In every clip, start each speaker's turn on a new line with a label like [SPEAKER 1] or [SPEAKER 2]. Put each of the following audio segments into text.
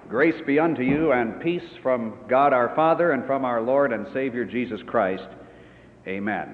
[SPEAKER 1] Grace be unto you and peace from God our Father and from our Lord and Savior Jesus Christ. Amen.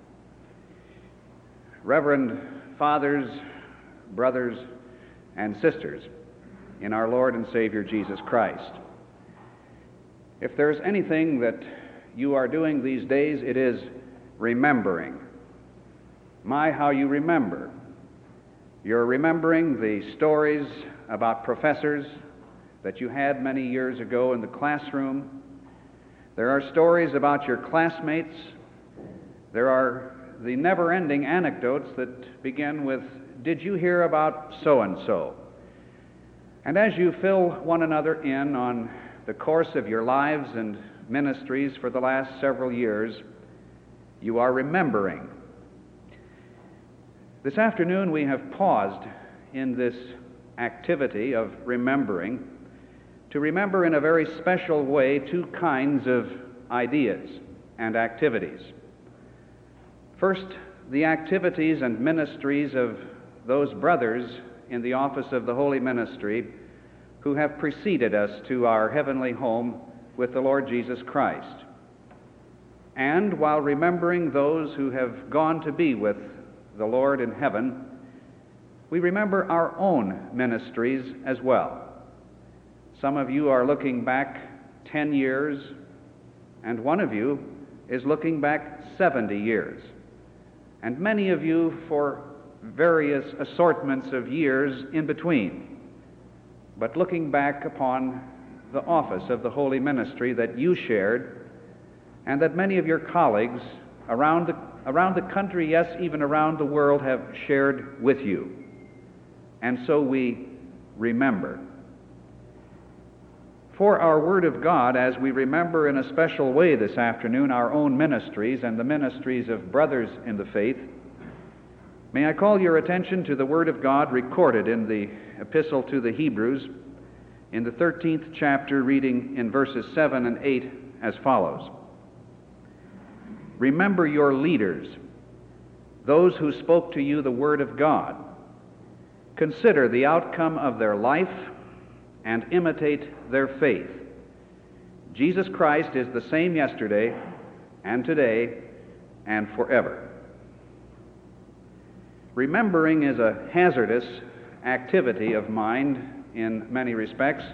[SPEAKER 1] Reverend fathers, brothers, and sisters in our Lord and Savior Jesus Christ, if there's anything that you are doing these days, it is remembering. My, how you remember. You're remembering the stories about professors that you had many years ago in the classroom. There are stories about your classmates. There are the never-ending anecdotes that begin with, "Did you hear about so-and-so?" And as you fill one another in on the course of your lives and ministries for the last several years, you are remembering. This afternoon we have paused in this activity of remembering to remember in a very special way two kinds of ideas and activities. First, the activities and ministries of those brothers in the office of the Holy Ministry who have preceded us to our heavenly home with the Lord Jesus Christ. And while remembering those who have gone to be with the Lord in heaven, we remember our own ministries as well. Some of you are looking back 10 years, and one of you is looking back 70 years, and many of you for various assortments of years in between, but looking back upon the office of the Holy Ministry that you shared, and that many of your colleagues around the country, yes, even around the world, have shared with you. And so we remember. For our Word of God, as we remember in a special way this afternoon our own ministries and the ministries of brothers in the faith, may I call your attention to the Word of God recorded in the Epistle to the Hebrews in the 13th chapter, reading in verses 7 and 8 as follows. Remember your leaders, those who spoke to you the Word of God. Consider the outcome of their life and imitate their faith. Jesus Christ is the same yesterday and today and forever. Remembering is a hazardous activity of mind in many respects.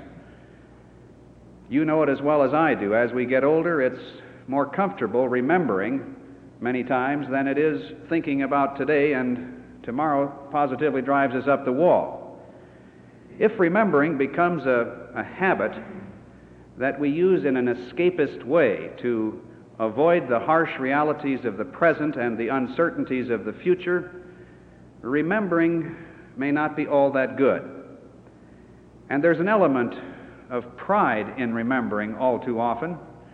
[SPEAKER 1] You know it as well as I do. As we get older, it's more comfortable remembering many times than it is thinking about today, and tomorrow positively drives us up the wall. If remembering becomes a habit that we use in an escapist way to avoid the harsh realities of the present and the uncertainties of the future, remembering may not be all that good. And there's an element of pride in remembering all too often.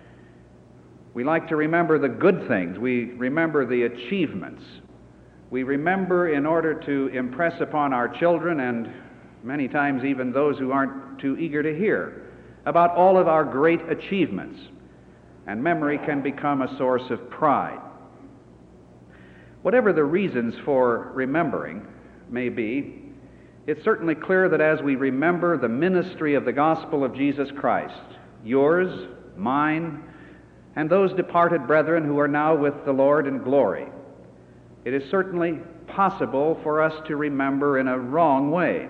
[SPEAKER 1] We like to remember the good things. We remember the achievements. We remember in order to impress upon our children, and many times even those who aren't too eager to hear, about all of our great achievements. And memory can become a source of pride. Whatever the reasons for remembering may be, it's certainly clear that as we remember the ministry of the gospel of Jesus Christ, yours, mine, and those departed brethren who are now with the Lord in glory, it is certainly possible for us to remember in a wrong way,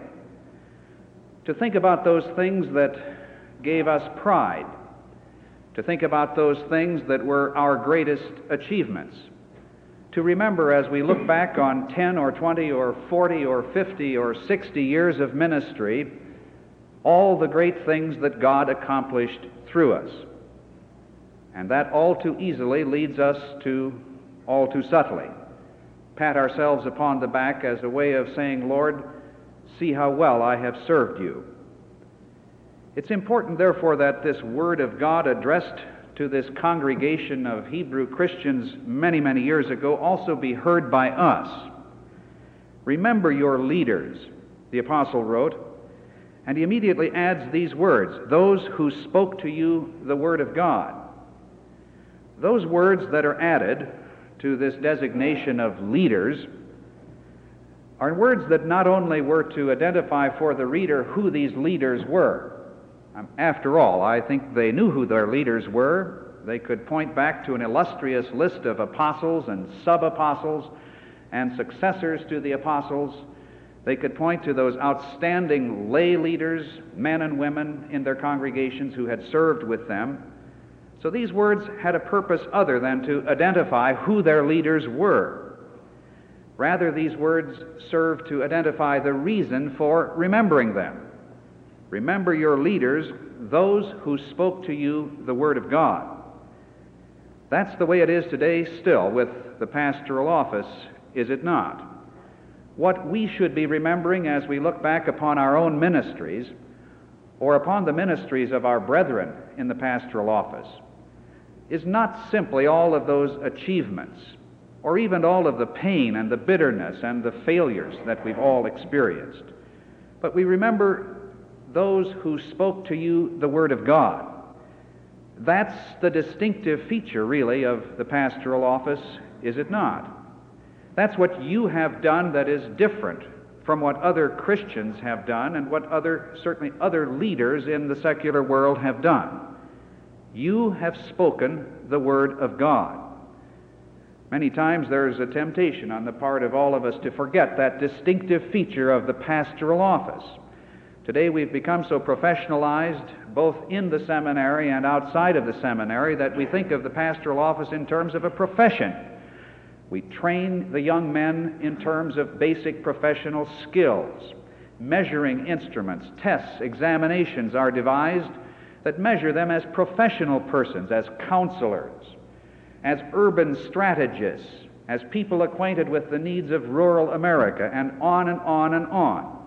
[SPEAKER 1] to think about those things that gave us pride, to think about those things that were our greatest achievements, to remember as we look back on 10 or 20 or 40 or 50 or 60 years of ministry, all the great things that God accomplished through us. And that all too easily leads us to, all too subtly, pat ourselves upon the back as a way of saying, "Lord, see how well I have served you." It's important, therefore, that this Word of God addressed to this congregation of Hebrew Christians many, many years ago also be heard by us. Remember your leaders, the apostle wrote, and he immediately adds these words, those who spoke to you the Word of God. Those words that are added to this designation of leaders are words that not only were to identify for the reader who these leaders were, After all, I think they knew who their leaders were. They could point back to an illustrious list of apostles and sub-apostles and successors to the apostles. They could point to those outstanding lay leaders, men and women in their congregations who had served with them. So these words had a purpose other than to identify who their leaders were. Rather, these words serve to identify the reason for remembering them. Remember your leaders, those who spoke to you the Word of God. That's the way it is today still with the pastoral office, is it not? What we should be remembering as we look back upon our own ministries or upon the ministries of our brethren in the pastoral office is not simply all of those achievements or even all of the pain and the bitterness and the failures that we've all experienced, but we remember those who spoke to you the Word of God. That's the distinctive feature, really, of the pastoral office, is it not? That's what you have done that is different from what other Christians have done and what certainly other leaders in the secular world have done. You have spoken the Word of God. Many times there's a temptation on the part of all of us to forget that distinctive feature of the pastoral office. Today we've become so professionalized, both in the seminary and outside of the seminary, that we think of the pastoral office in terms of a profession. We train the young men in terms of basic professional skills. Measuring instruments, tests, examinations are devised that measure them as professional persons, as counselors, as urban strategists, as people acquainted with the needs of rural America, and on and on and on.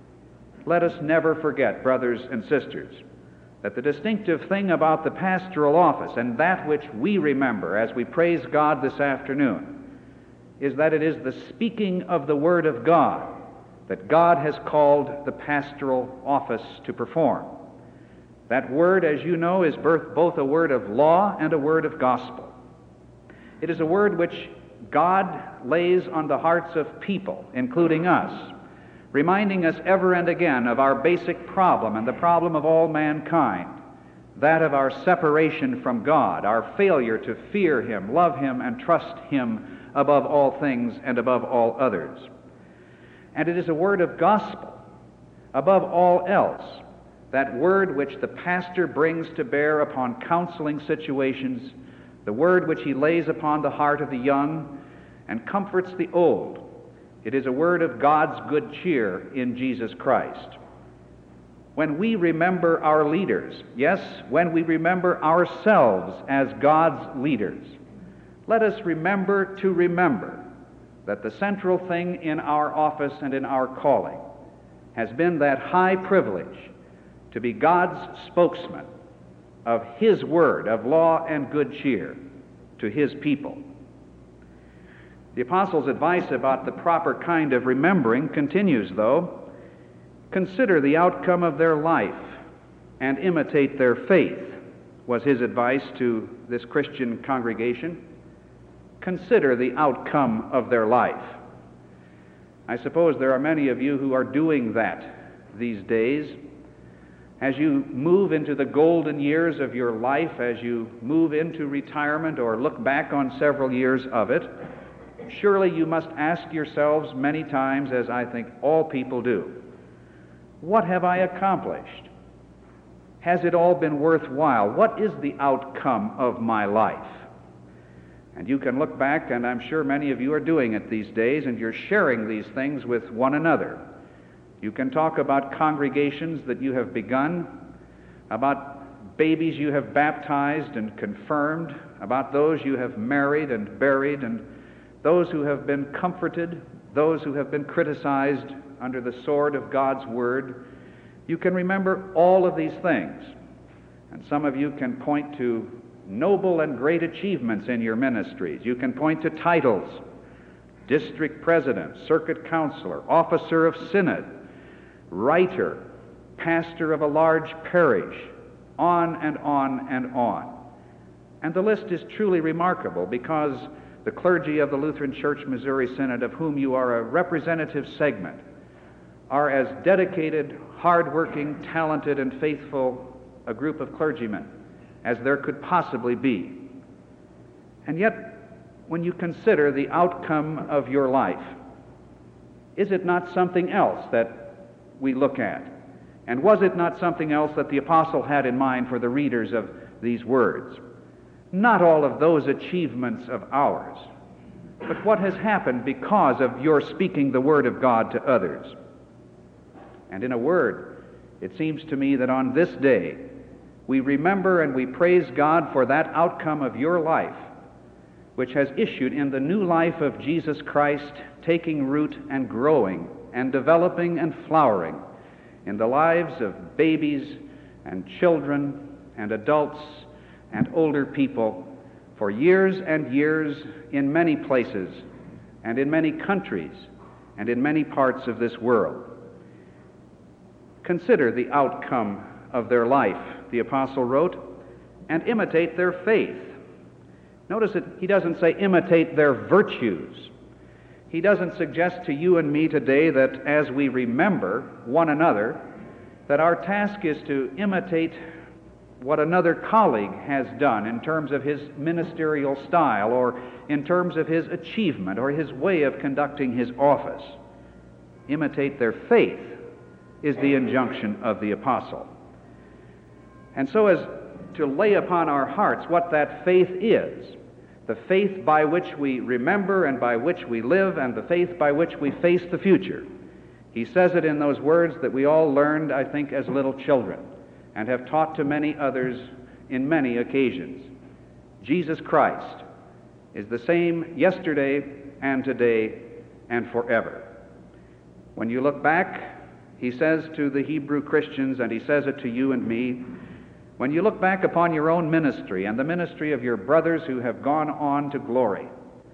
[SPEAKER 1] Let us never forget, brothers and sisters, that the distinctive thing about the pastoral office, and that which we remember as we praise God this afternoon, is that it is the speaking of the Word of God that God has called the pastoral office to perform. That word, as you know, is both a word of law and a word of gospel. It is a word which God lays on the hearts of people, including us, reminding us ever and again of our basic problem and the problem of all mankind, that of our separation from God, our failure to fear Him, love Him, and trust Him above all things and above all others. And it is a word of gospel, above all else, that word which the pastor brings to bear upon counseling situations, the word which he lays upon the heart of the young and comforts the old. It is a word of God's good cheer in Jesus Christ. When we remember our leaders, yes, when we remember ourselves as God's leaders, let us remember to remember that the central thing in our office and in our calling has been that high privilege to be God's spokesman of His word of law and good cheer to His people. The Apostle's advice about the proper kind of remembering continues, though. Consider the outcome of their life and imitate their faith, was his advice to this Christian congregation. Consider the outcome of their life. I suppose there are many of you who are doing that these days. As you move into the golden years of your life, as you move into retirement or look back on several years of it, surely you must ask yourselves many times, as I think all people do, what have I accomplished? Has it all been worthwhile? What is the outcome of my life? And you can look back, and I'm sure many of you are doing it these days, and you're sharing these things with one another. You can talk about congregations that you have begun, about babies you have baptized and confirmed, about those you have married and buried, and those who have been comforted, those who have been criticized under the sword of God's Word. You can remember all of these things. And some of you can point to noble and great achievements in your ministries. You can point to titles: district president, circuit counselor, officer of synod, writer, pastor of a large parish, on and on and on. And the list is truly remarkable because the clergy of the Lutheran Church Missouri Synod, of whom you are a representative segment, are as dedicated, hard-working, talented, and faithful a group of clergymen as there could possibly be. And yet, when you consider the outcome of your life, is it not something else that we look at? And was it not something else that the apostle had in mind for the readers of these words? Not all of those achievements of ours, but what has happened because of your speaking the word of God to others. And in a word, it seems to me that on this day, we remember and we praise God for that outcome of your life, which has issued in the new life of Jesus Christ, taking root and growing and developing and flowering in the lives of babies and children and adults and older people for years and years in many places and in many countries and in many parts of this world. Consider the outcome of their life, the apostle wrote, and imitate their faith. Notice that he doesn't say imitate their virtues. He doesn't suggest to you and me today that as we remember one another, that our task is to imitate what another colleague has done in terms of his ministerial style or in terms of his achievement or his way of conducting his office. Imitate their faith is the injunction of the apostle. And so as to lay upon our hearts what that faith is, the faith by which we remember and by which we live and the faith by which we face the future. He says it in those words that we all learned, I think, as little children and have taught to many others in many occasions. Jesus Christ is the same yesterday and today and forever. When you look back, he says to the Hebrew Christians, and he says it to you and me, when you look back upon your own ministry and the ministry of your brothers who have gone on to glory,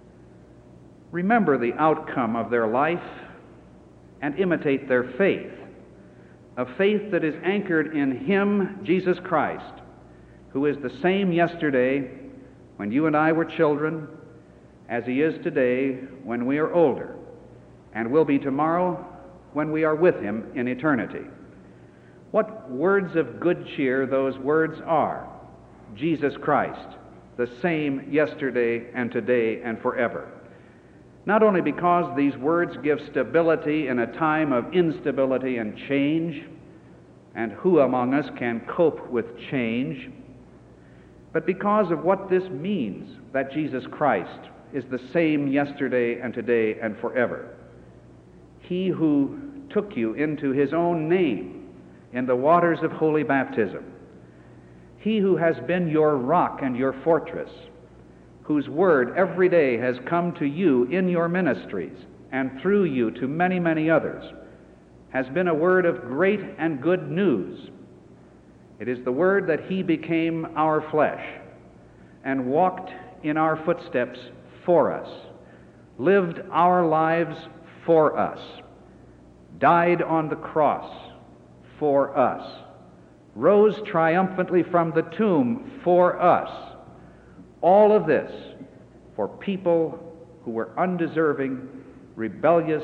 [SPEAKER 1] remember the outcome of their life and imitate their faith, a faith that is anchored in Him, Jesus Christ, who is the same yesterday when you and I were children, as He is today when we are older, and will be tomorrow when we are with Him in eternity. What words of good cheer those words are. Jesus Christ, the same yesterday and today and forever. Not only because these words give stability in a time of instability and change, and who among us can cope with change, but because of what this means, that Jesus Christ is the same yesterday and today and forever. He who took you into His own name in the waters of holy baptism, He who has been your rock and your fortress, whose word every day has come to you in your ministries and through you to many, many others, has been a word of great and good news. It is the word that He became our flesh and walked in our footsteps for us, lived our lives for us, died on the cross for us, rose triumphantly from the tomb for us. All of this for people who were undeserving, rebellious,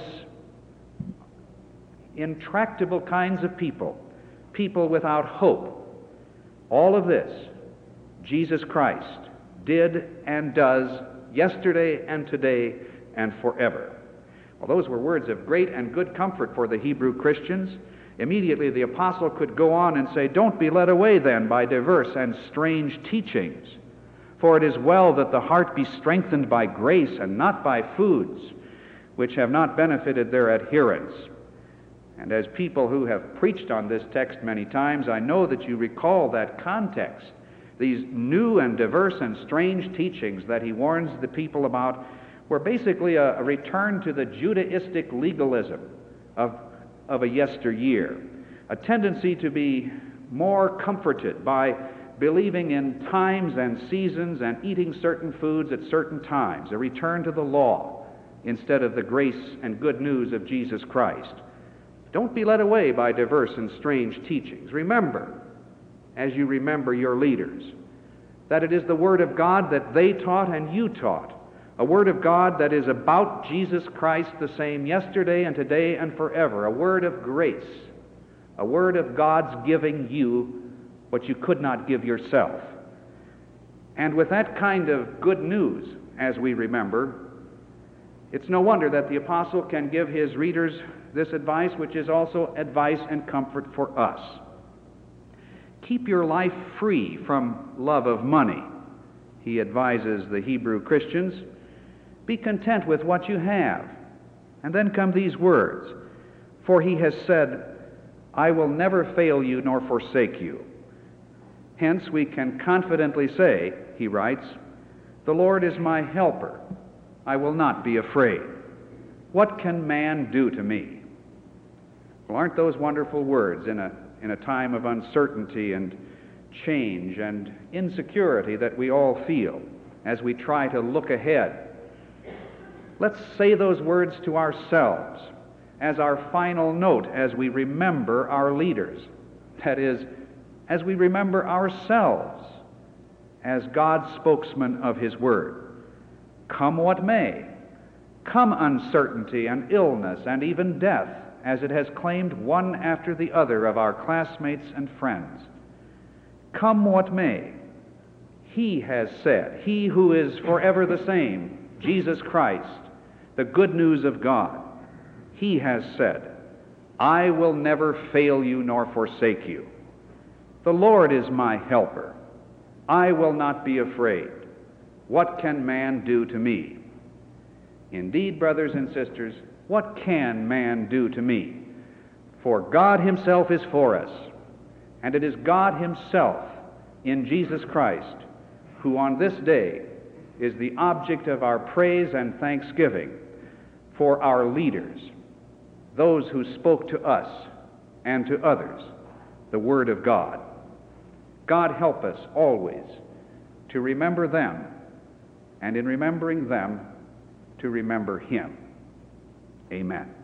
[SPEAKER 1] intractable kinds of people, people without hope. All of this, Jesus Christ did and does yesterday and today and forever. Well, those were words of great and good comfort for the Hebrew Christians. Immediately the apostle could go on and say, don't be led away then by diverse and strange teachings, for it is well that the heart be strengthened by grace and not by foods, which have not benefited their adherents. And as people who have preached on this text many times, I know that you recall that context. These new and diverse and strange teachings that he warns the people about were basically a return to the Judaistic legalism of a yesteryear, a tendency to be more comforted by believing in times and seasons and eating certain foods at certain times, a return to the law instead of the grace and good news of Jesus Christ. Don't be led away by diverse and strange teachings. Remember, as you remember your leaders, that it is the Word of God that they taught and you taught, a Word of God that is about Jesus Christ the same yesterday and today and forever, a word of grace, a word of God's giving you what you could not give yourself. And with that kind of good news as we remember, it's no wonder that the apostle can give his readers this advice, which is also advice and comfort for us. Keep your life free from love of money. He advises the Hebrew Christians, be content with what you have. And then come these words, for he has said, I will never fail you nor forsake you. Hence we can confidently say, he writes, the Lord is my helper. I will not be afraid. What can man do to me? Well, aren't those wonderful words in a time of uncertainty and change and insecurity that we all feel as we try to look ahead? Let's say those words to ourselves as our final note as we remember our leaders. That is, as we remember ourselves as God's spokesman of His Word. Come what may, come uncertainty and illness and even death, as it has claimed one after the other of our classmates and friends. Come what may, He has said, He who is forever the same, Jesus Christ, the good news of God, He has said, I will never fail you nor forsake you. The Lord is my helper. I will not be afraid. What can man do to me? Indeed, brothers and sisters, what can man do to me? For God Himself is for us, and it is God Himself in Jesus Christ who on this day is the object of our praise and thanksgiving for our leaders, those who spoke to us and to others the Word of God. God help us always to remember them, and in remembering them, to remember Him. Amen.